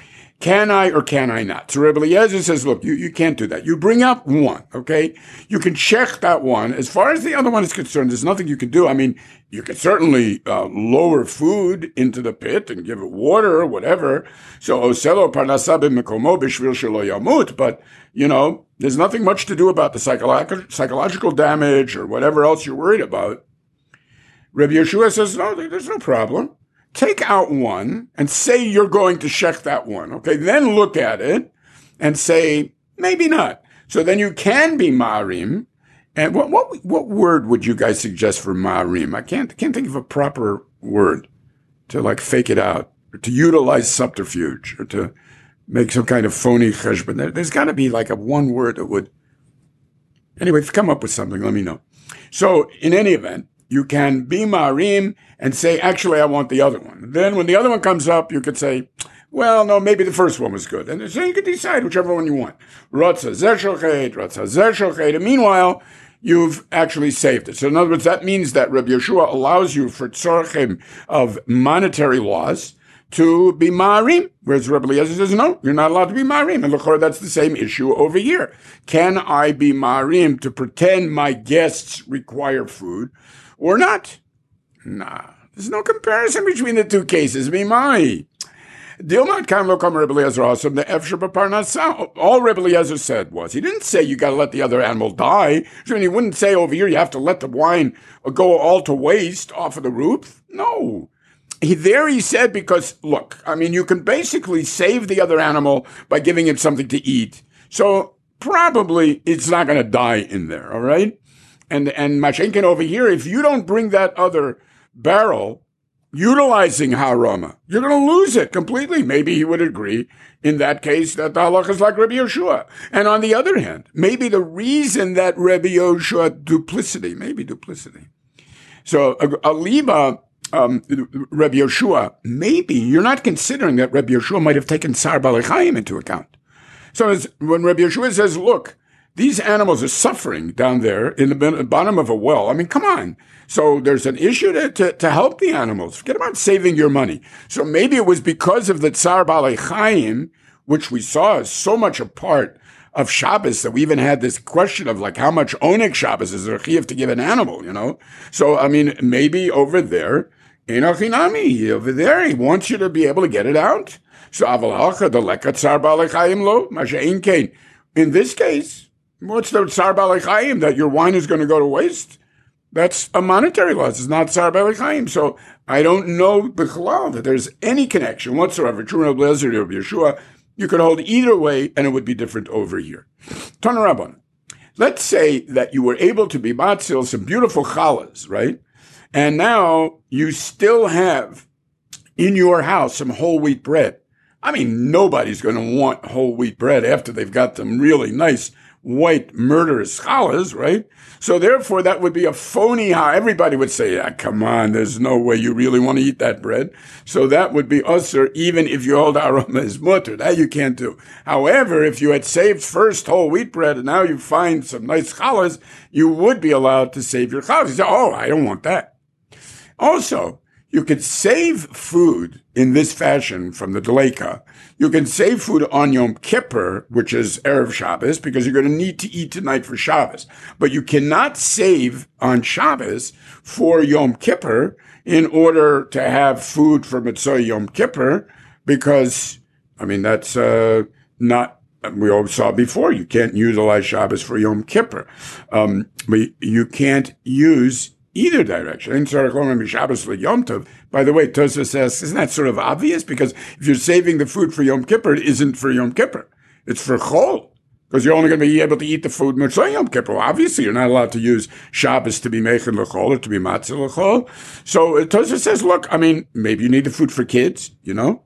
can I or can I not? So Rebbe Eliezer says, look, you, you can't do that. You bring up one, okay? You can check that one. As far as the other one is concerned, there's nothing you can do. I mean, you can certainly uh, lower food into the pit and give it water or whatever. So, oselo parnasa b'mekomo b'shvil shelo yamut. But, you know, there's nothing much to do about the psycholo- psychological damage or whatever else you're worried about. Rebbe Yeshua says, no, there's no problem. Take out one and say you're going to shecht that one. Okay, then look at it and say, maybe not. So then you can be ma'arim. And what what what word would you guys suggest for ma'arim? I can't can't think of a proper word to like fake it out, or to utilize subterfuge, or to make some kind of phony cheshbon. There, there's got to be like a one word that would. Anyway, if you come up with something, let me know. So in any event, you can be ma'arim and say, actually, I want the other one. Then when the other one comes up, you could say, well, no, maybe the first one was good. And so you could decide whichever one you want. Ratza zeh shochet, ratza zeh shochet. And meanwhile, you've actually saved it. So in other words, that means that Rabbi Yeshua allows you for tzorchim of monetary laws to be ma'arim, whereas Rebbe Eliezer says, no, you're not allowed to be ma'arim. And l'chor, that's the same issue over here. Can I be ma'arim to pretend my guests require food or not? Nah, there's no comparison between the two cases. Mimai. Dilmat kan lo kam Rebbe Eliezer asam the efshar b'parnasa. All Rebbe Eliezer said was, he didn't say you got to let the other animal die. I mean, he wouldn't say over here you have to let the wine go all to waste off of the roof. No. He, there he said, because, look, I mean, you can basically save the other animal by giving it something to eat. So probably it's not going to die in there, all right? And and Mashenkin over here, if you don't bring that other barrel utilizing haroma, you're going to lose it completely. Maybe he would agree in that case that the halach is like Rabbi Yoshua. And on the other hand, maybe the reason that Rabbi Yoshua duplicity, maybe duplicity. So Aliba, um, Rabbi Yoshua, maybe you're not considering that Rabbi Yoshua might have taken Sar Balechayim into account. So as, when Rabbi Yoshua says, look, these animals are suffering down there in the bottom of a well. I mean, come on. So there's an issue to, to, to help the animals. Forget about saving your money. So maybe it was because of the Tsar Balei Chaim, which we saw is so much a part of Shabbos that we even had this question of like how much Oneg Shabbos is there chiyuv to give an animal, you know? So, I mean, maybe over there, Enochinami, over there, he wants you to be able to get it out. So, Avalacha, the Leka Tsar Balei Chaim lo, Masha'in Kain. In this case, what's the Tsar Balei Chaim that your wine is going to go to waste? That's a monetary loss. It's not Tsar Balei Chaim. So I don't know b'chalal that there's any connection whatsoever. True Rebbe Eliezer of Yeshua, you could hold either way, and it would be different over here. Tana Rabban. Let's say that you were able to be matzil some beautiful challahs, right? And now you still have in your house some whole wheat bread. I mean, nobody's going to want whole wheat bread after they've got them really nice white murderous challahs, right? So therefore, that would be a phony high. Everybody would say, yeah, come on, there's no way you really want to eat that bread. So that would be usher, even if you hold aroma as mutter. That you can't do. However, if you had saved first whole wheat bread and now you find some nice challahs, you would be allowed to save your challahs. You say, oh, I don't want that. Also, you could save food in this fashion from the Deleka. You can save food on Yom Kippur, which is Erev Shabbos, because you're going to need to eat tonight for Shabbos. But you cannot save on Shabbos for Yom Kippur in order to have food for Mitzvah Yom Kippur, because, I mean, that's uh, not, we all saw before, you can't utilize Shabbos for Yom Kippur. Um, but you can't use either direction. By the way, Tosfos says, isn't that sort of obvious? Because if you're saving the food for Yom Kippur, it isn't for Yom Kippur. It's for Chol. Because you're only going to be able to eat the food Mitzvah Yom Kippur. Obviously, you're not allowed to use Shabbos to be Meichen L'chol or to be Matzah L'chol. So Tosfos says, look, I mean, maybe you need the food for kids, you know?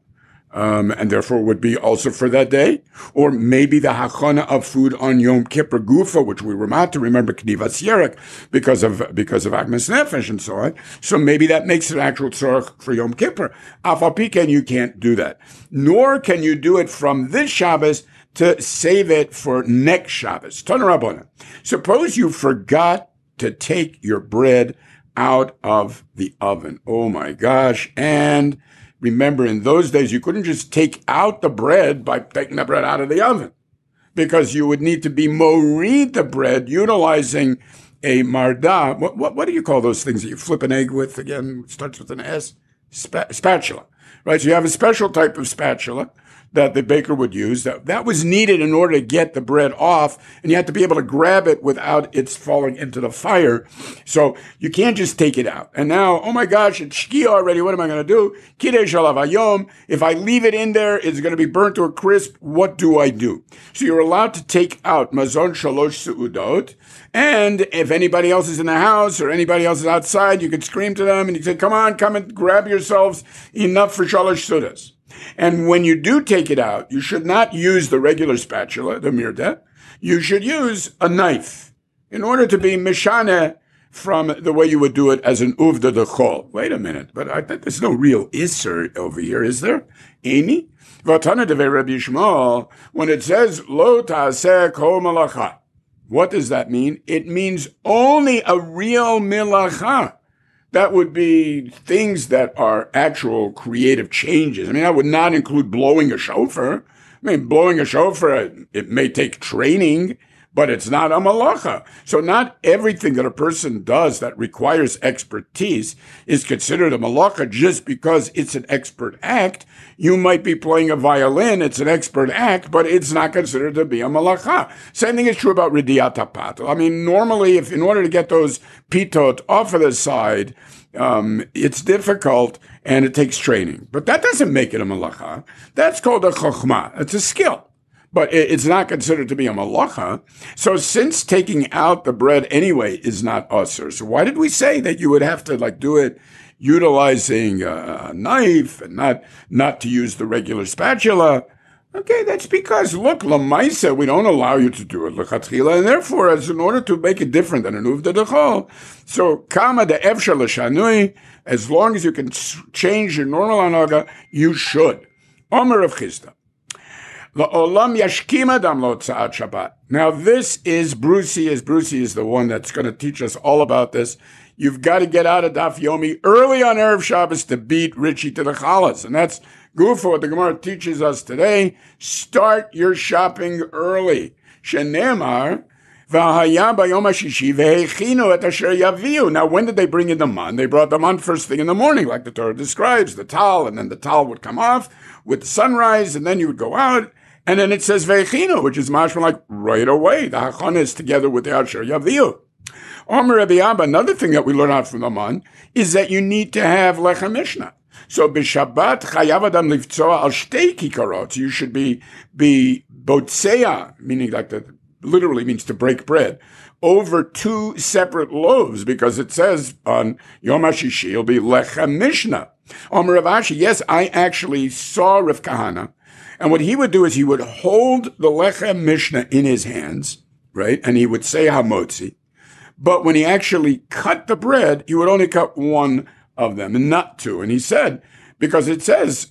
Um, and therefore would be also for that day. Or maybe the hachana of food on Yom Kippur Gufa, which we were not to remember Knivas Yerek because of, because of Agnes Nefesh and so on. So maybe that makes an actual tzorach for Yom Kippur. Afal Piken, you can't do that. Nor can you do it from this Shabbos to save it for next Shabbos. Tana Rabbona. Suppose you forgot to take your bread out of the oven. Oh my gosh. And remember, in those days, you couldn't just take out the bread by taking the bread out of the oven, because you would need to be morid the bread utilizing a marda. What, what, what do you call those things that you flip an egg with? Again, it starts with an S. Spa- spatula, right? So you have a special type of spatula that the baker would use. That, that was needed in order to get the bread off, and you had to be able to grab it without it's falling into the fire. So you can't just take it out. And now, oh my gosh, it's shkia already. What am I going to do? Kidei shalav hayom. If I leave it in there, it's going to be burnt to a crisp. What do I do? So you're allowed to take out mazon shalosh seudot. And if anybody else is in the house or anybody else is outside, you could scream to them and you say, come on, come and grab yourselves enough for shalosh sudas. And when you do take it out, you should not use the regular spatula, the mirda. You should use a knife in order to be mishane from the way you would do it as an uvda dechol. Wait a minute, but I bet there's no real isser over here, is there? Amy? Vatana devei Rabbi Yishmael, when it says lo ta'aseh kol malacha, what does that mean? It means only a real milacha. That would be things that are actual creative changes. I mean, that would not include blowing a shofar. I mean, blowing a shofar, it may take training, but it's not a malacha. So not everything that a person does that requires expertise is considered a malacha just because it's an expert act. You might be playing a violin, it's an expert act, but it's not considered to be a malacha. Same thing is true about Ridiyat HaPatel. I mean, normally, if in order to get those pitot off of the side, um, it's difficult and it takes training. But that doesn't make it a malacha. That's called a chokhmah. It's a skill. But it's not considered to be a malacha. So since taking out the bread anyway is not usher, so why did we say that you would have to like do it utilizing a knife and not not to use the regular spatula? Okay, that's because, look, lamaisa, we don't allow you to do it lechatchila, and therefore, as in order to make it different than an uvda dechol, so kama de efshar l'shanui, as long as you can change your normal anaga, you should. Omer of Chisda. Now this is Brucey, as Brucey is the one that's going to teach us all about this. You've got to get out of Daf Yomi early on Erev Shabbos to beat Richie to the Chalas. And that's good for what the Gemara teaches us today. Start your shopping early. Shenemar, v'haya bayom hashishi v'hechinu et asher yaviu. Now, when did they bring in the man? They brought them on first thing in the morning, like the Torah describes, the tal, and then the tal would come off with the sunrise, and then you would go out. And then it says v'echinu, which is mashma like right away. The hachana is together with the asher yaviu. Omer Rabbi Abba, another thing that we learn out from the man is that you need to have lechem mishnah. So b'Shabbat chayav adam livtzoa al shtei kikarot. You should be be botzeya, meaning like that literally means to break bread, over two separate loaves, because it says on Yom HaShishi it'll be lechem mishnah. Omer Rav Ashi, yes, I actually saw Rav Kahana, and what he would do is he would hold the lechem mishnah in his hands, right, and he would say hamotzi. But when he actually cut the bread, he would only cut one of them and not two. And he said, because it says,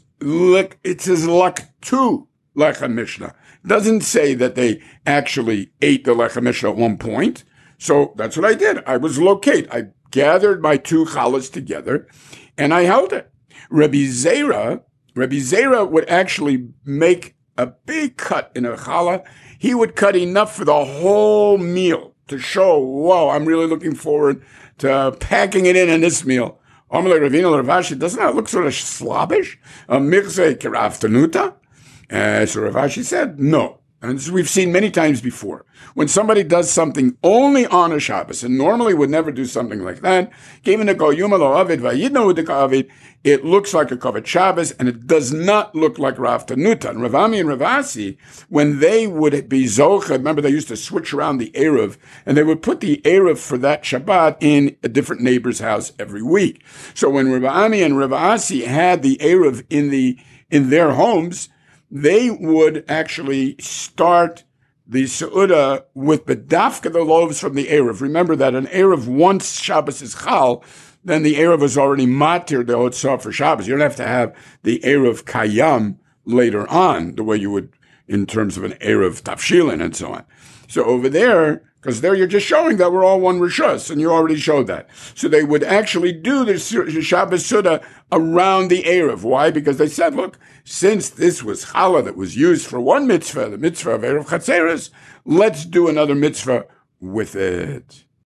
it says lak two lechem mishnah. It doesn't say that they actually ate the lechem mishnah at one point. So that's what I did. I was locate. I gathered my two challahs together and I held it. Rabbi Zera, Rabbi Zera would actually make a big cut in a challah. He would cut enough for the whole meal to show, whoa, I'm really looking forward to packing it in in this meal. Omer Ravina Ravashi, doesn't that look sort of slobbish? A mirze keraftanuta? Uh, so Ravashi said, no. And this we've seen many times before. When somebody does something only on a Shabbos, and normally would never do something like that, given the koyuma lo avid vayidno with the kavid, it looks like a kavod Shabbos, and it does not look like raftanuta. And Ravami and Ravasi, when they would be zocha, remember they used to switch around the eruv, and they would put the eruv for that Shabbat in a different neighbor's house every week. So when Ravami and Ravasi had the eruv in the in their homes, they would actually start the Seudah with bedafka the loaves from the Erev. Remember that an Erev, once Shabbos is Chal, then the Erev is already matir the Hotzah for Shabbos. You don't have to have the Erev Kayam later on, the way you would in terms of an Erev Tafshilin and so on. So over there, because there you're just showing that we're all one Rishus, and you already showed that. So they would actually do the Shabbos Seudah around the Erev. Why? Because they said, look, since this was challah that was used for one mitzvah, the mitzvah of Erev Chatzeres, let's do another mitzvah with it.